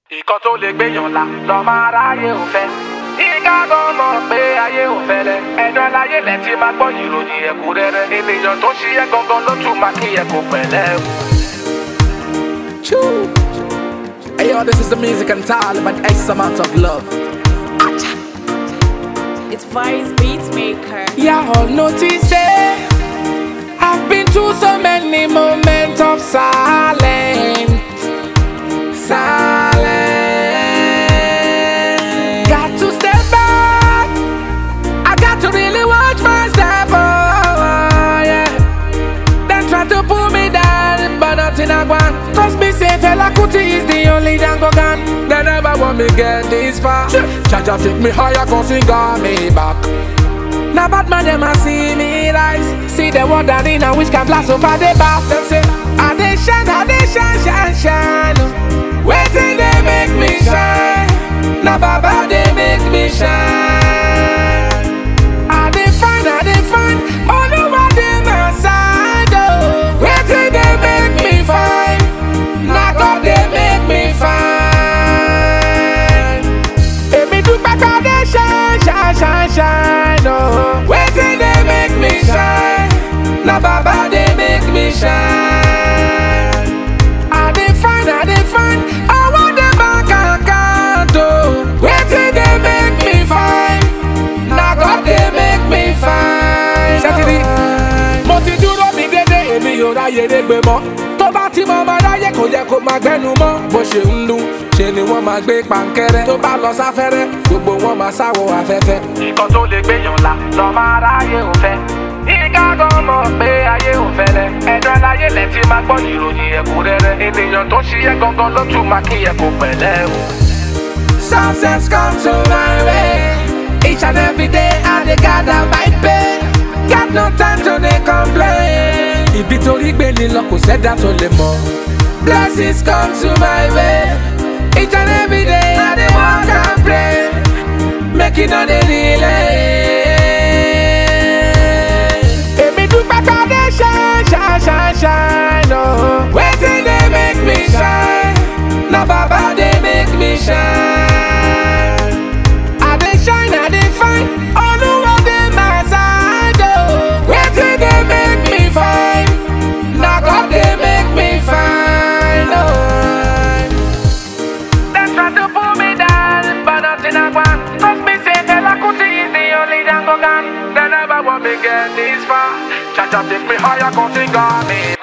Ìkan tó lè gbéyàn là lọ́mọ aráyé ò fẹ́. Ìka gan mọ̀ pé ayé ò fẹ́lẹ́. Ẹ̀dùn aláyé lẹ̀ ti máa gbọ́ ìròyìn ẹ̀kúnrẹ́rẹ́. Ènìyàn tó ṣiyẹ́ gangan ló tún máa kí ẹ kó pẹ̀lẹ́ o. Hey yo, this is the music and talk about X amount of love. It's Vice Beatmaker. Yeah, all notice I've been through so many moments of silence. Got to step back. I got to really watch myself. Oh, yeah. They try to pull me down, but nothing I want. Trust me, say Fela Kuti is the only Django gun. They never want me get this far. Jaja take me higher, cause he got me back. Now bad man, them a see me rise. See the wondering and which can blast over the bar. Them say, I they shine, shine. Waiting they make me shine. Now Baba they make me shine. I they find, all over them side. Oh, waiting they make me fine. Now God they make me fine. Hey, me do back all they shine. Oh, waiting they make me shine. Now Baba they make me shine. I they find, I want them back account. Oh, waiting they make me fine. Now God they make me fine. Saturday, mo ti dúró mi dédé, èmi ò ráyè dégbé mọ́. Tó bá ti mọ ọmọ ráyè kò yẹ kó máa gbẹ́nu mọ́. Bó ṣe ń dún, ṣe ni wọ́n máa gbé pankẹ́rẹ́. Tó bá lọ sáfẹ́rẹ́, gbogbo wọn máa sáwọ afẹ́fẹ́. Ìkan tó lè gbéyàn là lọ́mọ aráyé ò fẹ́. Ìka gan mọ̀ pé ayé ò fẹ́lẹ́. Ẹ̀dùn aláyé lẹ̀ ti máa gbọ́ ìròyìn ẹ̀kúnrẹ́rẹ́. Ènìyàn tó ṣiyẹ́ gangan ló tún máa kí ẹ kó pẹ̀lẹ́ o. Success comes to my way. Each and every day I dey gather my pay. Got no time to dey complain. Ibi torí gbé ni lọ kò sẹ́dá tó lè mọ̀. Blessings come to my way. Each and every day I dey work and pray. Make it no dey delay. Èmi dúpẹ́ ká dé shine. Oh, waiting they make me shine. Na Baba they make me shine. I dey shine, I dey fine. Olúwa dey my side. Oh, waiting they make me fine. Na God they make me fine. Oh. They try to pull me down, but nothing I want. Trust me, say Fela Kuti is the only Django gun. They never want me get this far. Jaja take me higher, cause he got me.